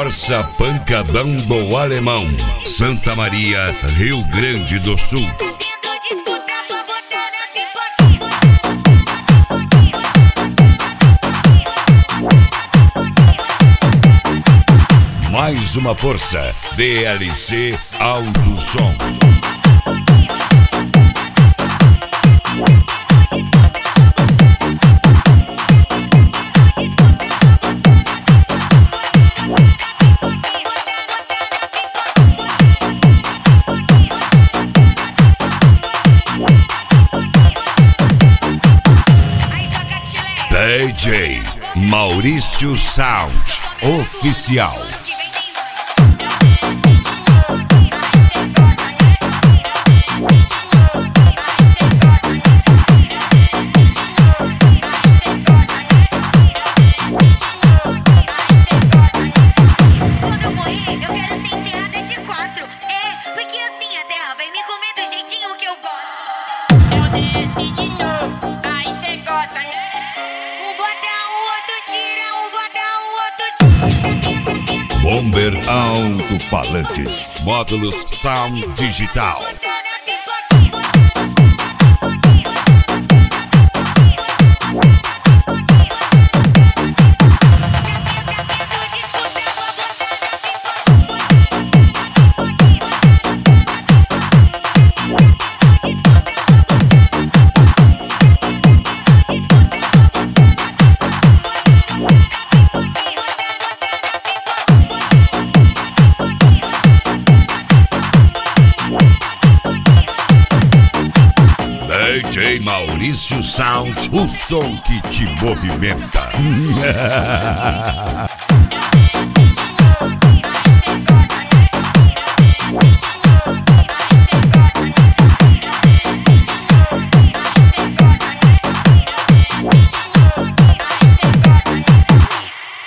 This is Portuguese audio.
Força Pancadão do Alemão, Santa Maria, Rio Grande do Sul. Mais uma força, DLC Alto Som. DJ Maurício Sound Oficial. Bomber Alto-Falantes, módulos Sound Digital. DJ Maurício Sound, o som que te movimenta.